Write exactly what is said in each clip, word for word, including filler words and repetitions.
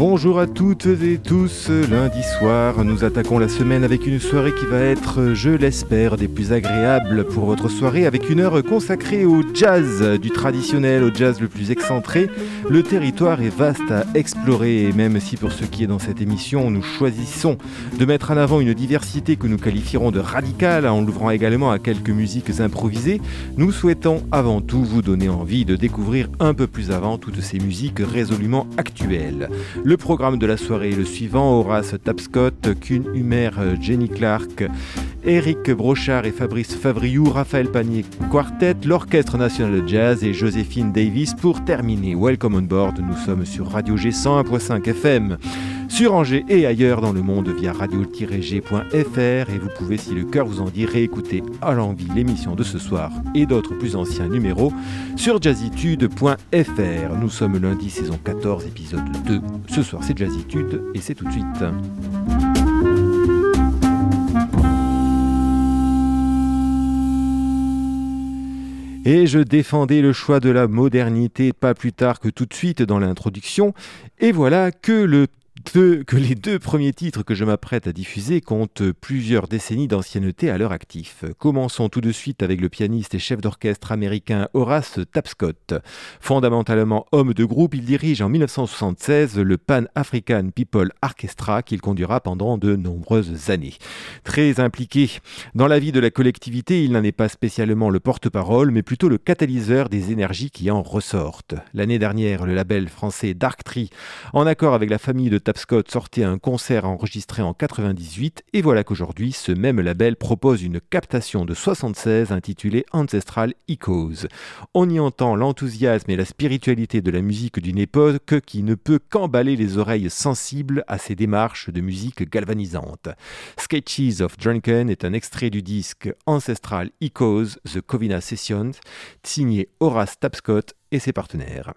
Bonjour à toutes et tous, lundi soir, nous attaquons la semaine avec une soirée qui va être, je l'espère, des plus agréables pour votre soirée, avec une heure consacrée au jazz, du traditionnel au jazz le plus excentré. Le territoire est vaste à explorer et même si pour ce qui est dans cette émission, nous choisissons de mettre en avant une diversité que nous qualifierons de radicale en l'ouvrant également à quelques musiques improvisées, nous souhaitons avant tout vous donner envie de découvrir un peu plus avant toutes ces musiques résolument actuelles. Le programme de la soirée est le suivant: Horace Tapscott, Kuhn Humer, Jenny Clark, Éric Brochard et Fabrice Favriou, Raphaël Panier Quartet, l'Orchestre National de Jazz et Joséphine Davis pour terminer. Welcome on board, nous sommes sur Radio G cent un virgule cinq F M, sur Angers et ailleurs dans le monde via radio tiret g point f r, et vous pouvez, si le cœur vous en dit, réécouter à l'envie l'émission de ce soir et d'autres plus anciens numéros sur jazzitude point f r. Nous sommes lundi, saison quatorze, épisode deux. Ce soir c'est Jazzitude et c'est tout de suite. Et je défendais le choix de la modernité pas plus tard que tout de suite dans l'introduction, et voilà que le Deux, que les deux premiers titres que je m'apprête à diffuser comptent plusieurs décennies d'ancienneté à leur actif. Commençons tout de suite avec le pianiste et chef d'orchestre américain Horace Tapscott. Fondamentalement homme de groupe, il dirige en dix-neuf cent soixante-seize le Pan African People Orchestra qu'il conduira pendant de nombreuses années. Très impliqué dans la vie de la collectivité, il n'en est pas spécialement le porte-parole, mais plutôt le catalyseur des énergies qui en ressortent. L'année dernière, le label français Dark Tree, en accord avec la famille de Tapscott, sortait un concert enregistré en quatre-vingt-dix-huit, et voilà qu'aujourd'hui, ce même label propose une captation de soixante-seize intitulée Ancestral Echoes. On y entend l'enthousiasme et la spiritualité de la musique d'une époque qui ne peut qu'emballer les oreilles sensibles à ces démarches de musique galvanisante. Sketches of Drunken est un extrait du disque Ancestral Echoes, The Covina Sessions, signé Horace Tapscott et ses partenaires.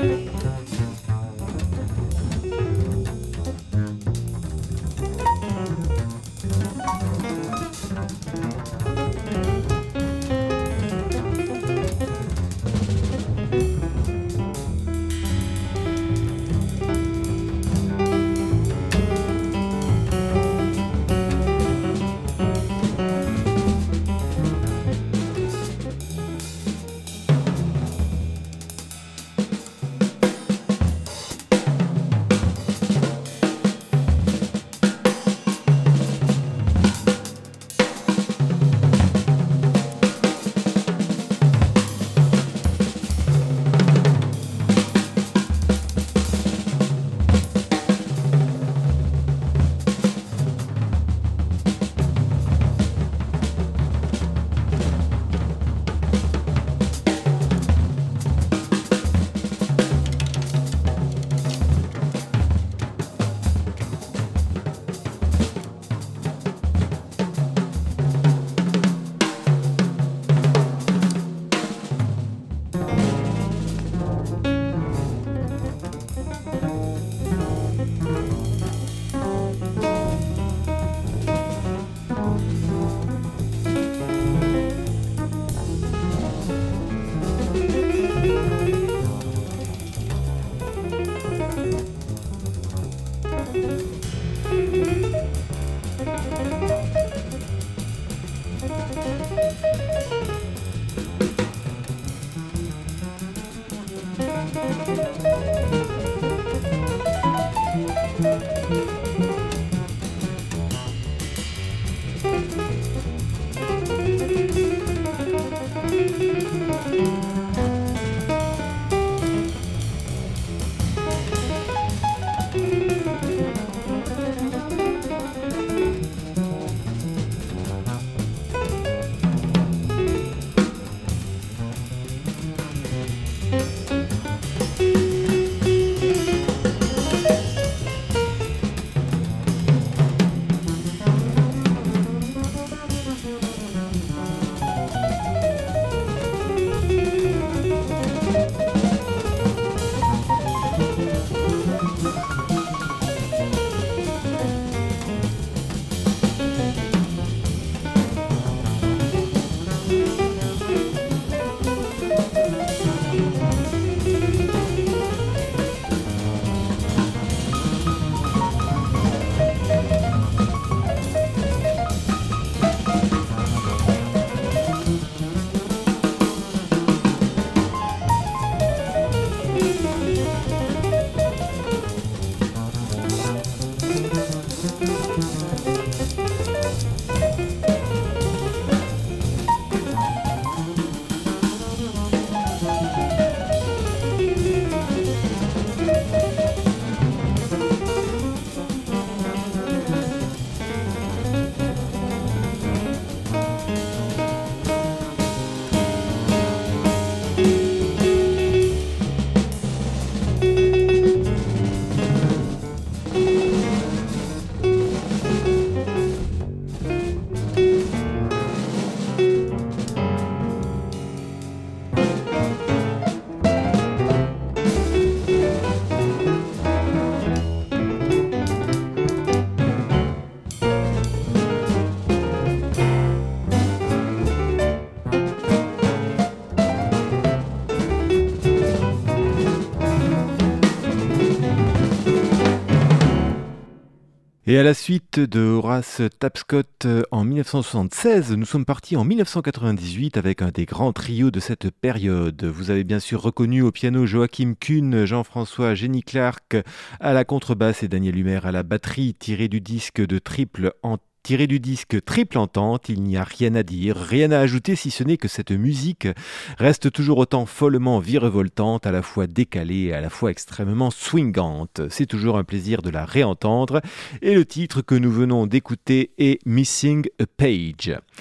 Et à la suite de Horace Tapscott en dix-neuf cent soixante-seize, nous sommes partis en dix-neuf cent quatre-vingt-dix-huit avec un des grands trios de cette période. Vous avez bien sûr reconnu au piano Joachim Kuhn, Jean-François Jenny Clark à la contrebasse et Daniel Humer à la batterie, tiré du disque de triple en Tiré du disque Triple Entente, il n'y a rien à dire, rien à ajouter si ce n'est que cette musique reste toujours autant follement virevoltante, à la fois décalée et à la fois extrêmement swingante. C'est toujours un plaisir de la réentendre et le titre que nous venons d'écouter est Missing a Page.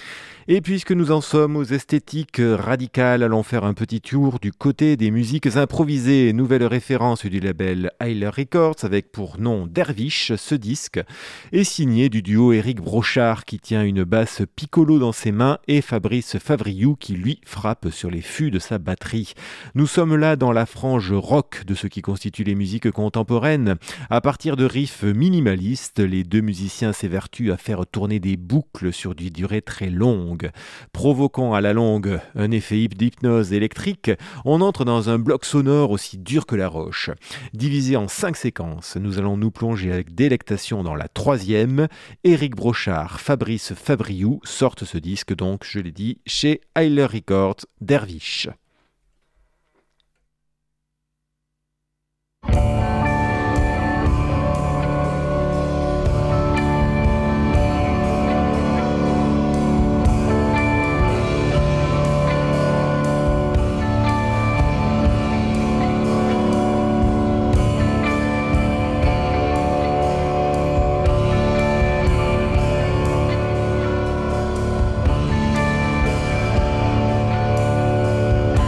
Et puisque nous en sommes aux esthétiques radicales, allons faire un petit tour du côté des musiques improvisées. Nouvelle référence du label Hyler Records avec pour nom Dervish. Ce disque est signé du duo Eric Brochard qui tient une basse piccolo dans ses mains et Fabrice Favriou qui lui frappe sur les fûts de sa batterie. Nous sommes là dans la frange rock de ce qui constitue les musiques contemporaines. À partir de riffs minimalistes, les deux musiciens s'évertuent à faire tourner des boucles sur des durées très longues. Provoquant à la longue un effet d'hypnose électrique, on entre dans un bloc sonore aussi dur que la roche. Divisé en cinq séquences, nous allons nous plonger avec délectation dans la troisième. Éric Brochard, Fabrice Favriou sortent ce disque donc, je l'ai dit, chez Hyler Records, Dervish. Thank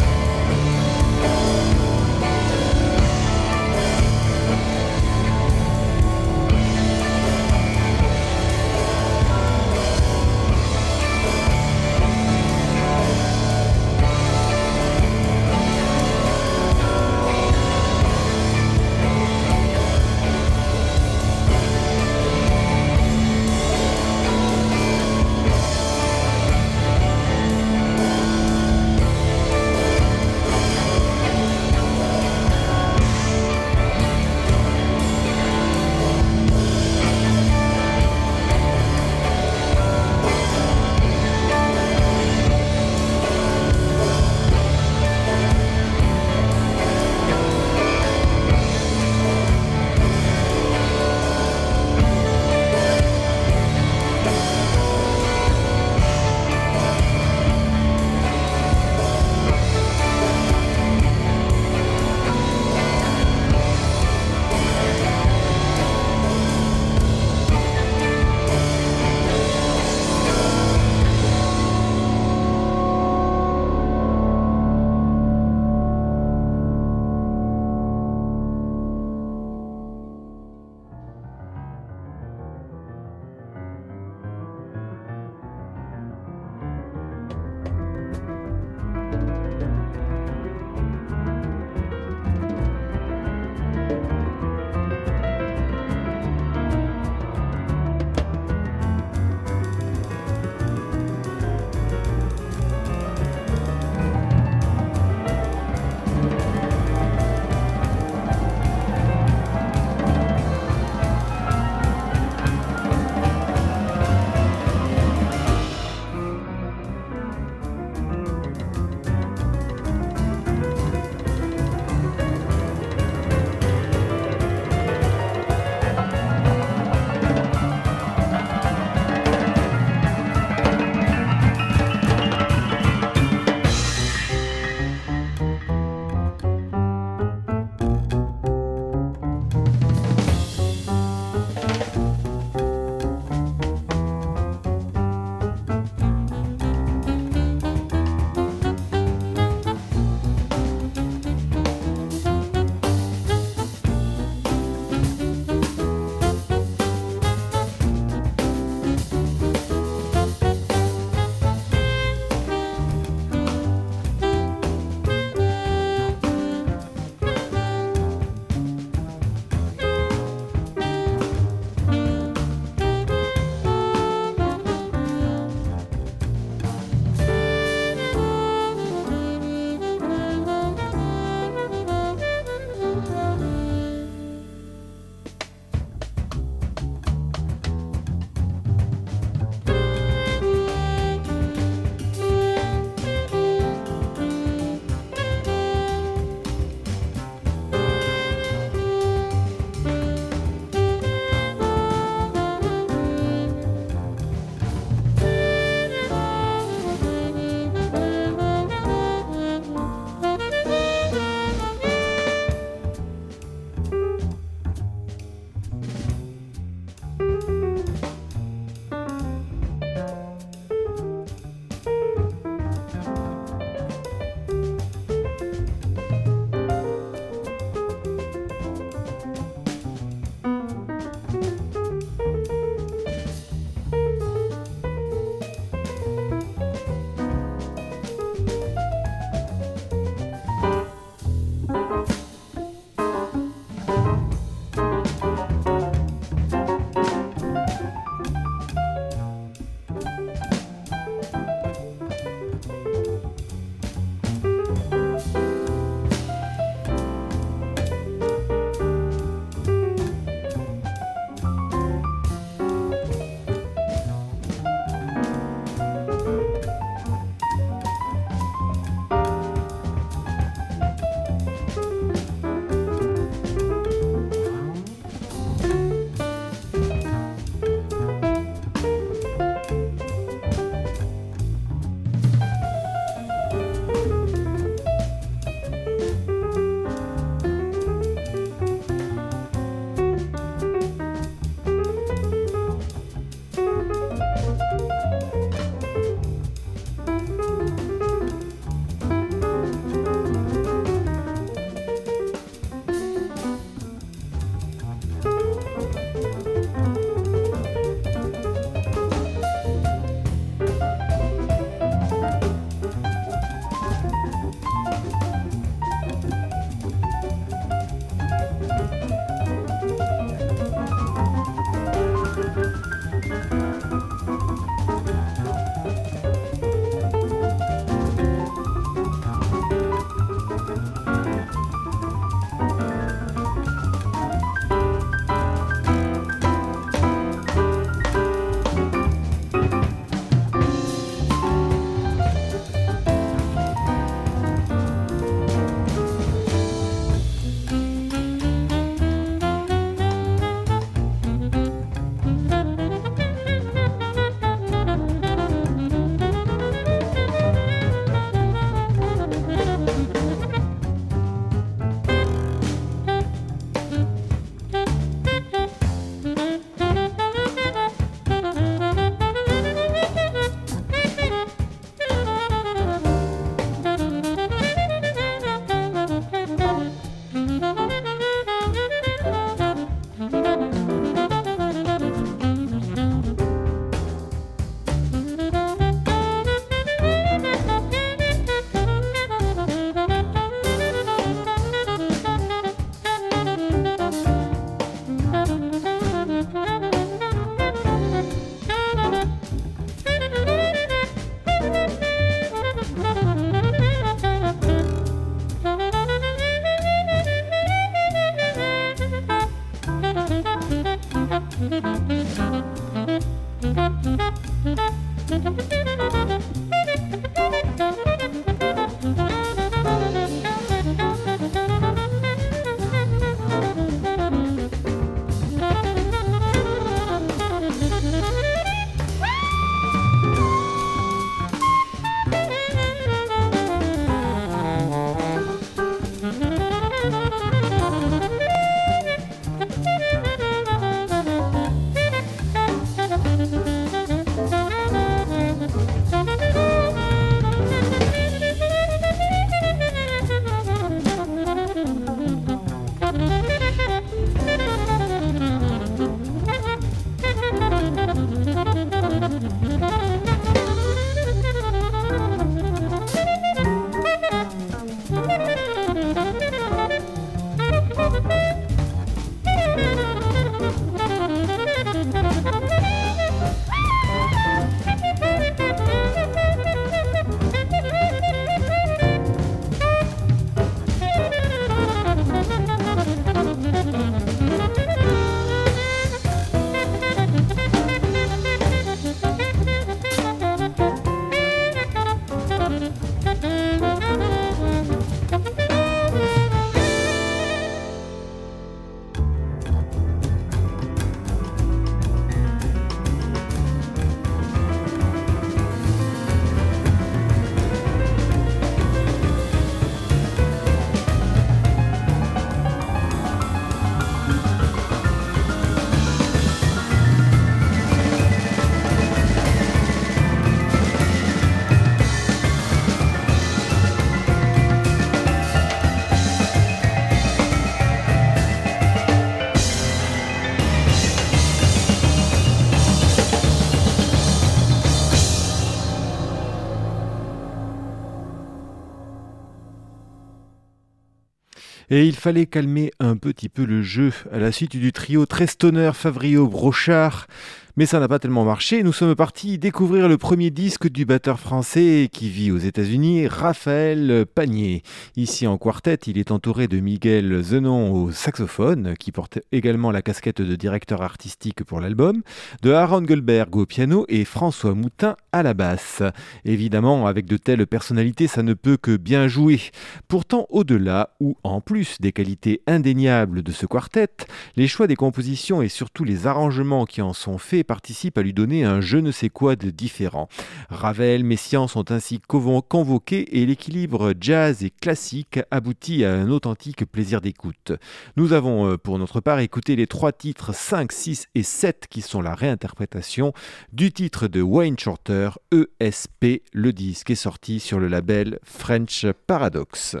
Et il fallait calmer un petit peu le jeu à la suite du trio très stoner Favrio-Brochard. Mais ça n'a pas tellement marché. Nous sommes partis découvrir le premier disque du batteur français qui vit aux États-Unis, Raphaël Panier. Ici en quartet, il est entouré de Miguel Zenon au saxophone, qui porte également la casquette de directeur artistique pour l'album, de Aaron Goldberg au piano et François Moutin à la basse. Évidemment, avec de telles personnalités, ça ne peut que bien jouer. Pourtant, au-delà, ou en plus des qualités indéniables de ce quartet, les choix des compositions et surtout les arrangements qui en sont faits participe à lui donner un je ne sais quoi de différent. Ravel, Messiaen sont ainsi convoqués et l'équilibre jazz et classique aboutit à un authentique plaisir d'écoute. Nous avons pour notre part écouté les trois titres cinq, six et sept qui sont la réinterprétation du titre de Wayne Shorter, E S P. Le disque est sorti sur le label French Paradox.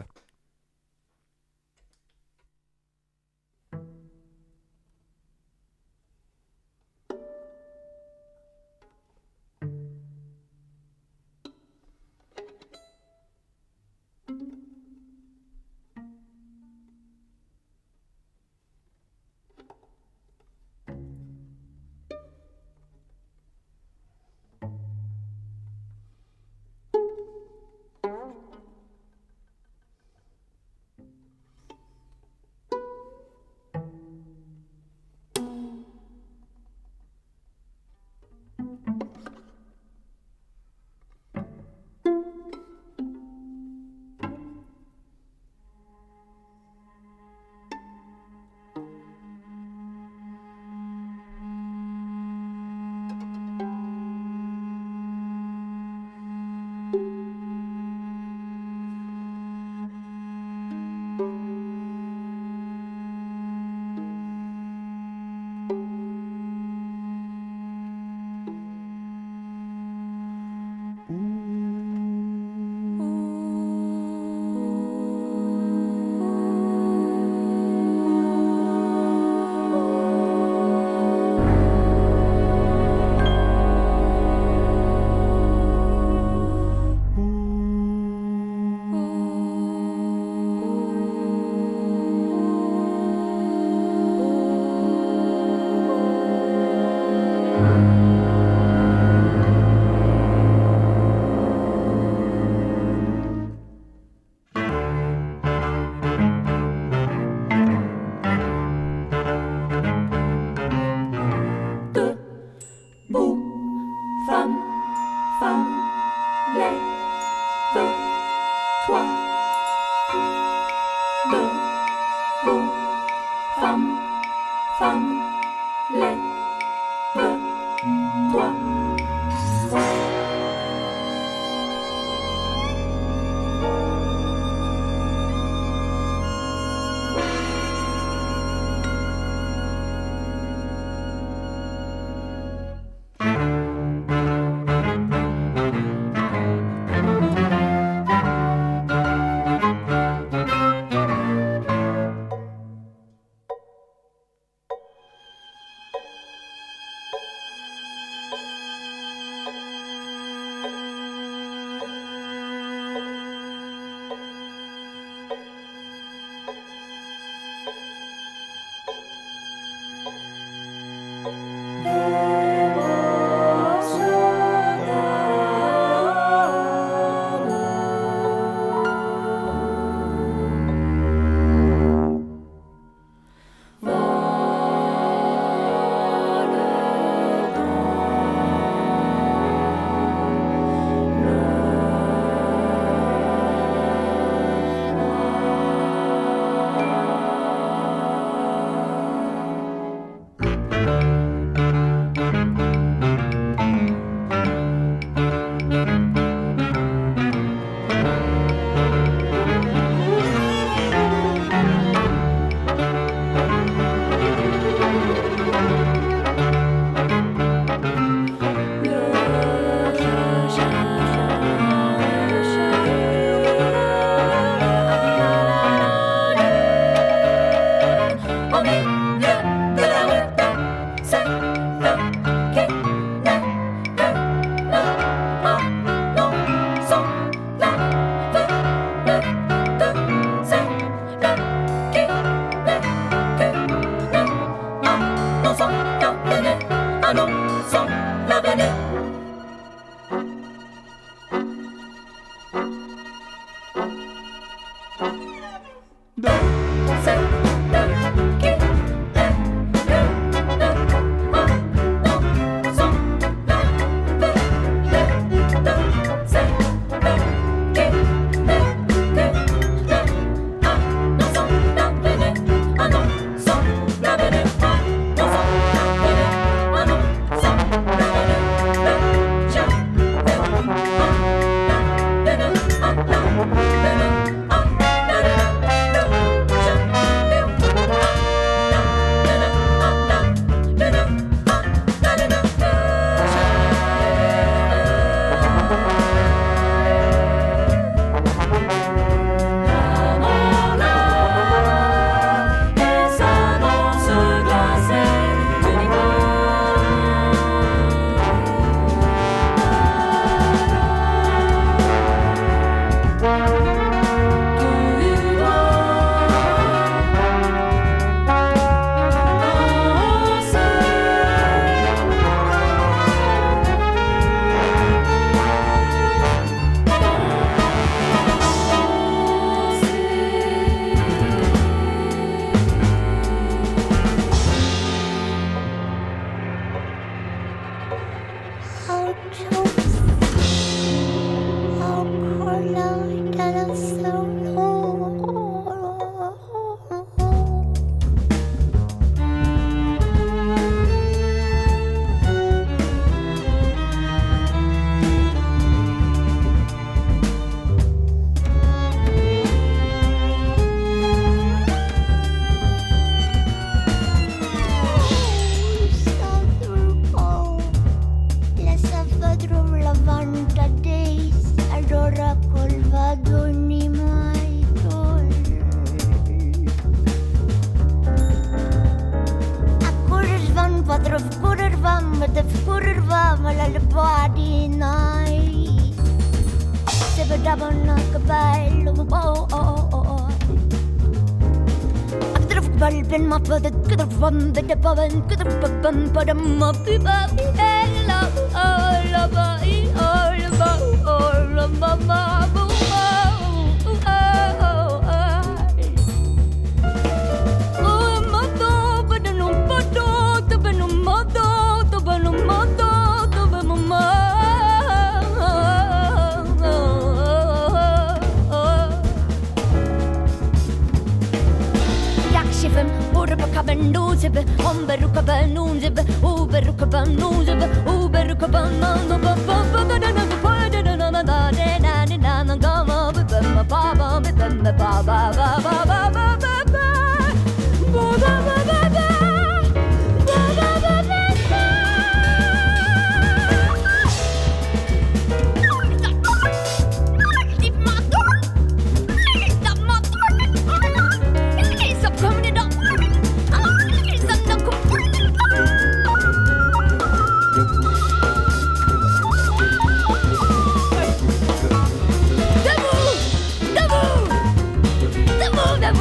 Debout, debout, debout,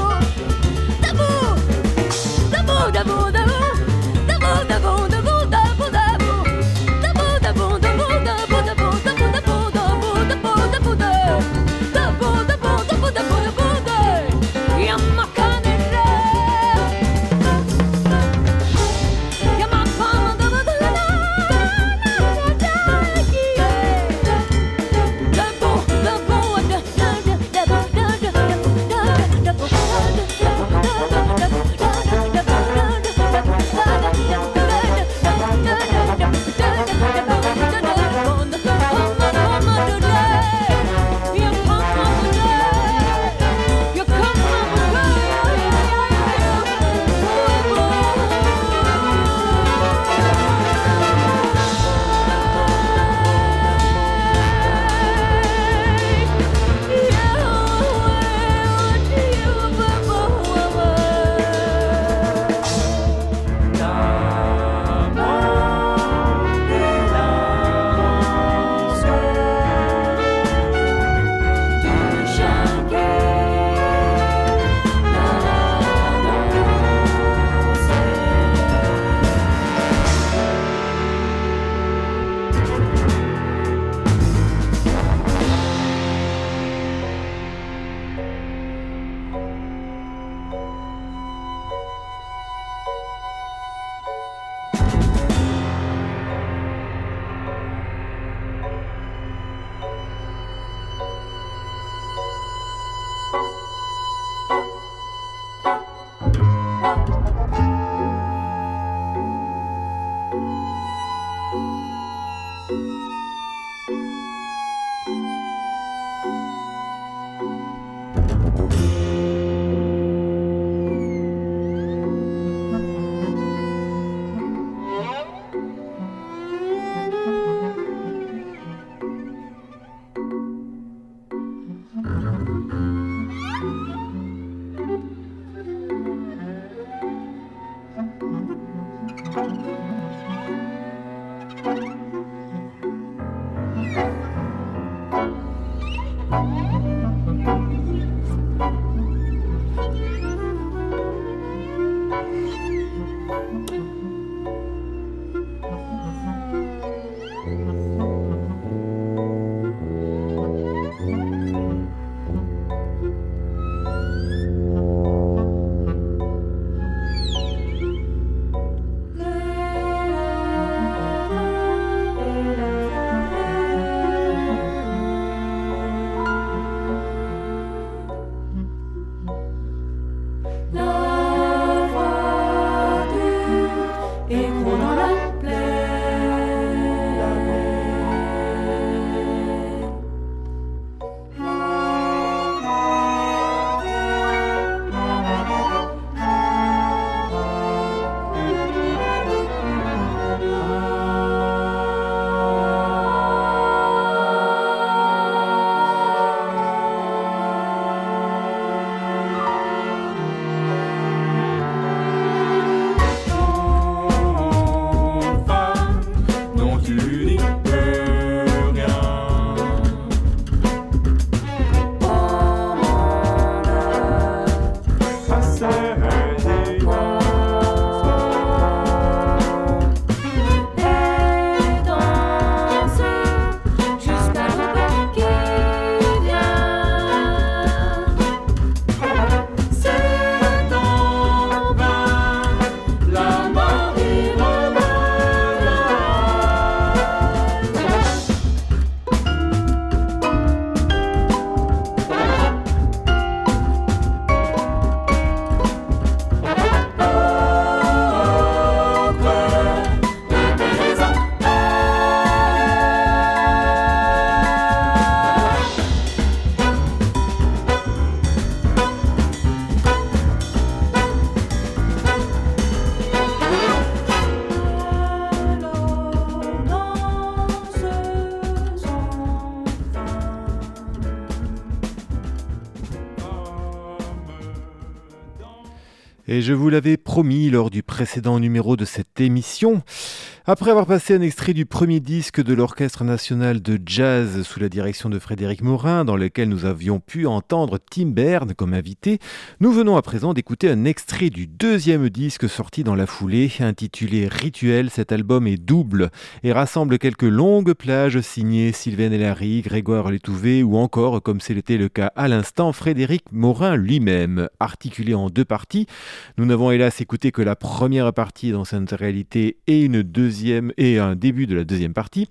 Et je vous l'avais promis lors du précédent numéro de cette émission. Après avoir passé un extrait du premier disque de l'Orchestre national de jazz sous la direction de Frédéric Morin, dans lequel nous avions pu entendre Tim Berne comme invité, nous venons à présent d'écouter un extrait du deuxième disque sorti dans la foulée, intitulé Rituel. Cet album est double et rassemble quelques longues plages signées Sylvain Hélary, Grégoire Letouvé ou encore, comme c'était le cas à l'instant, Frédéric Morin lui-même. Articulé en deux parties, nous n'avons hélas écouté que la première partie dans sa réalité et une deuxième et un début de la deuxième partie.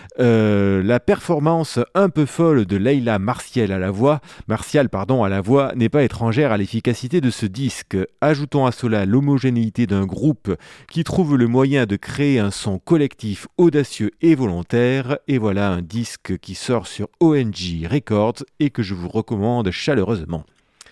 Euh, la performance un peu folle de Leila Martial à la voix, Martial pardon, à la voix n'est pas étrangère à l'efficacité de ce disque. Ajoutons à cela l'homogénéité d'un groupe qui trouve le moyen de créer un son collectif audacieux et volontaire, et voilà un disque qui sort sur O N G Records et que je vous recommande chaleureusement.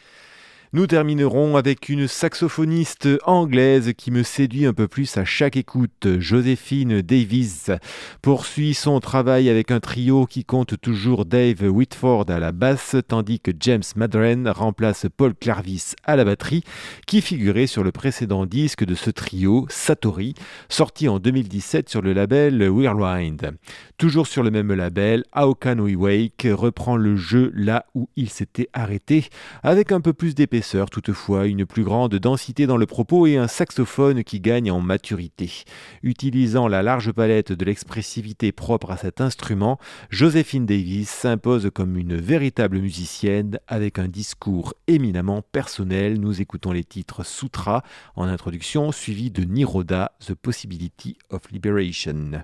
Nous terminerons avec une saxophoniste anglaise qui me séduit un peu plus à chaque écoute. Joséphine Davies poursuit son travail avec un trio qui compte toujours Dave Whitford à la basse, tandis que James Madren remplace Paul Clarvis à la batterie, qui figurait sur le précédent disque de ce trio, Satori, sorti en deux mille dix-sept sur le label Whirlwind. Toujours sur le même label, How Can We Wake reprend le jeu là où il s'était arrêté, avec un peu plus d'épaisseur toutefois, une plus grande densité dans le propos et un saxophone qui gagne en maturité. Utilisant la large palette de l'expressivité propre à cet instrument, Joséphine Davies s'impose comme une véritable musicienne avec un discours éminemment personnel. Nous écoutons les titres Sutra en introduction, suivi de Niroda, The Possibility of Liberation.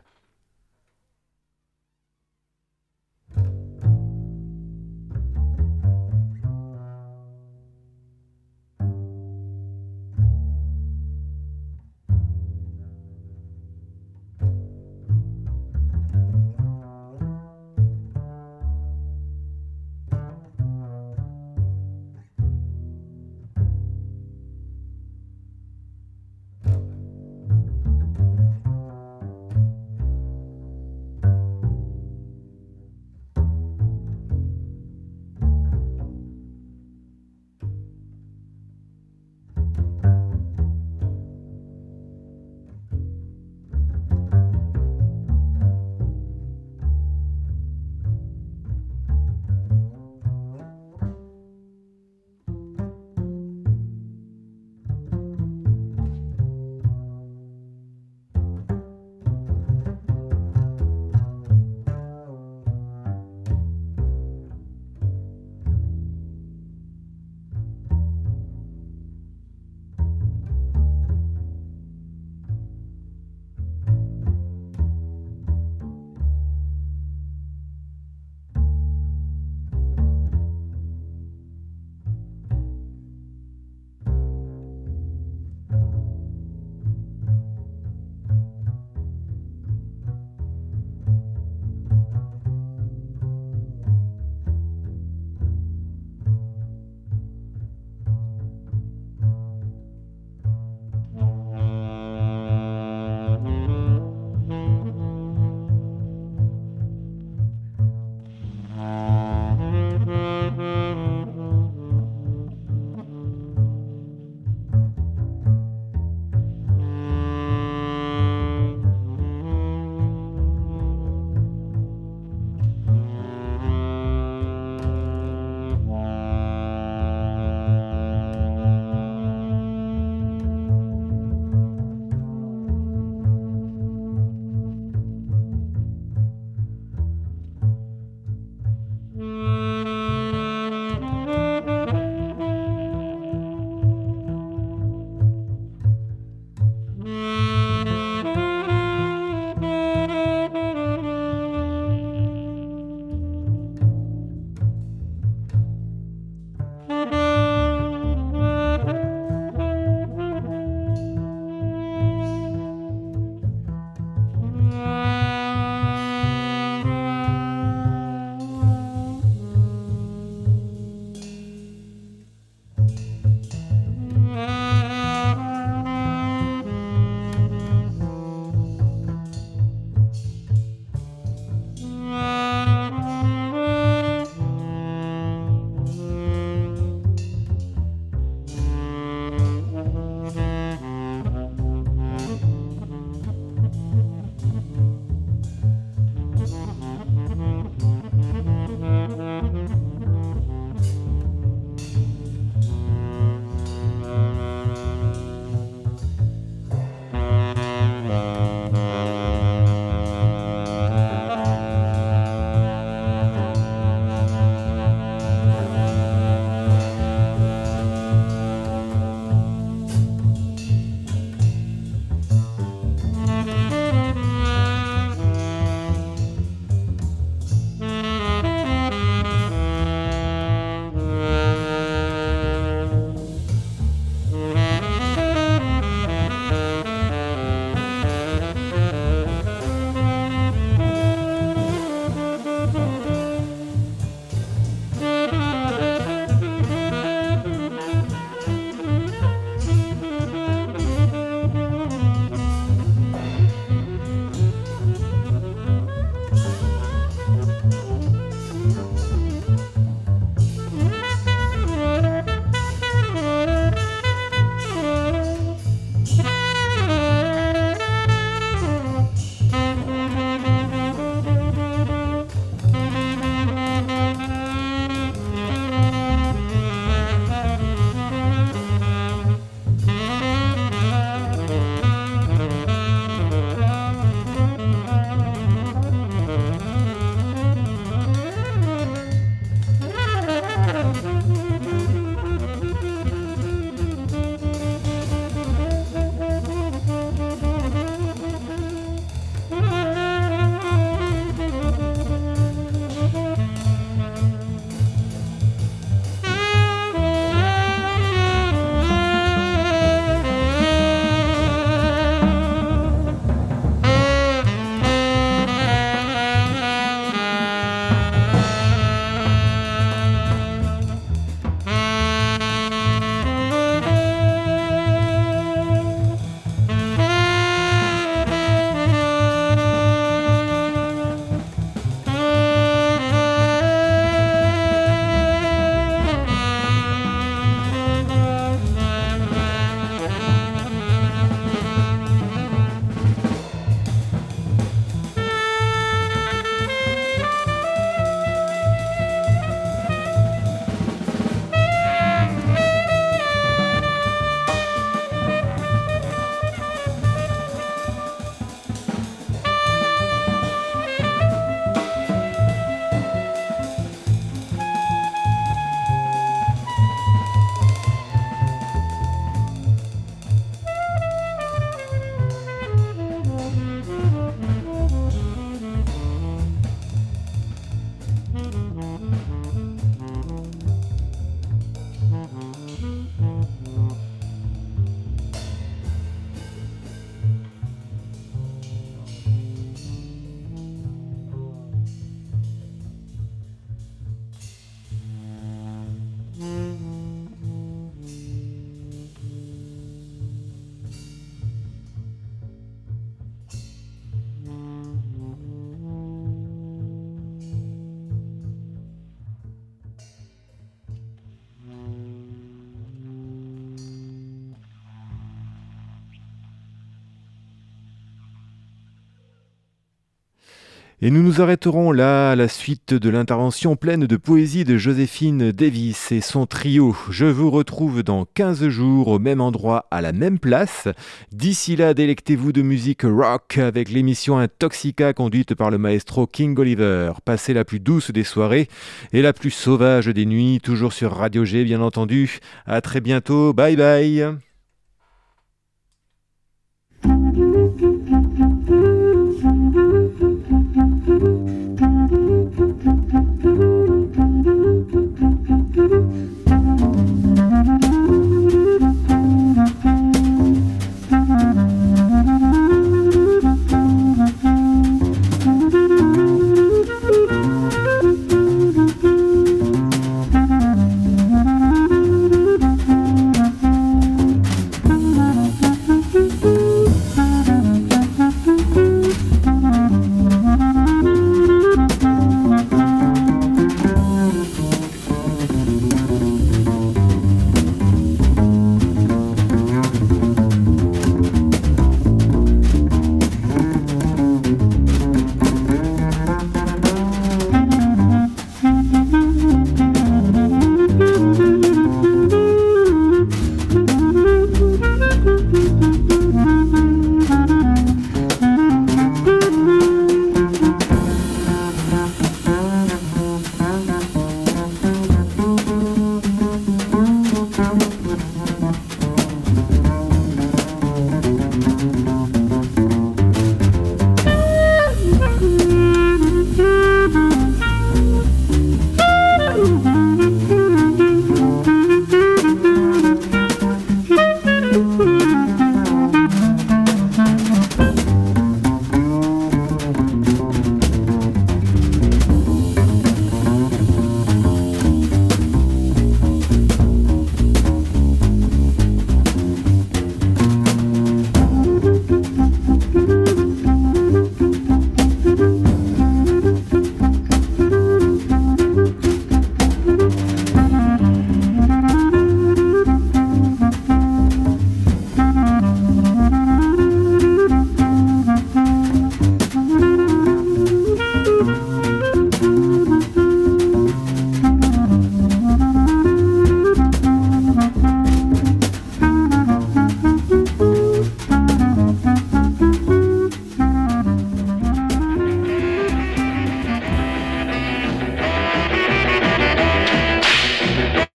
Et nous nous arrêterons là à la suite de l'intervention pleine de poésie de Joséphine Davis et son trio. Je vous retrouve dans quinze jours au même endroit à la même place. D'ici là, délectez-vous de musique rock avec l'émission Intoxica conduite par le maestro King Oliver. Passez la plus douce des soirées et la plus sauvage des nuits, toujours sur Radio G bien entendu. À très bientôt, bye bye.